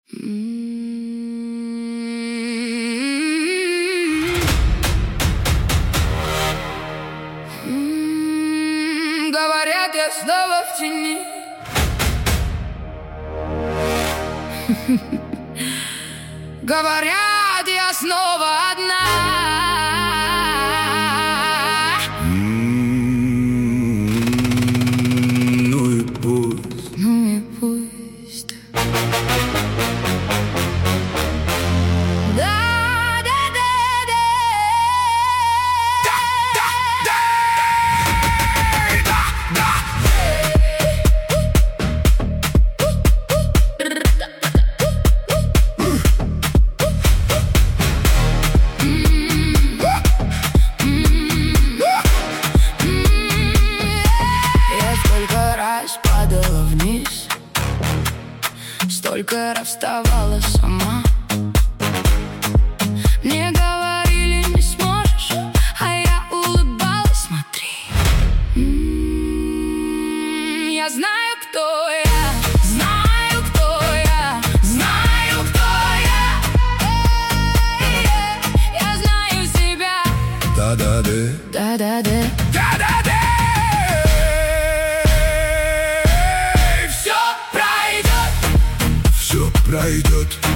Говорят, я снова в тени. Говорят, я снова одна. Ну и пусть. Ну и пусть. Падала вниз, столько раз вставала сама. Мне говорили, не сможешь, а я улыбалась, смотри. Я знаю, кто я, знаю, кто я, знаю, кто я. Я знаю себя. Да-да-да. Да-да-да. Да-да-да. Пройдет.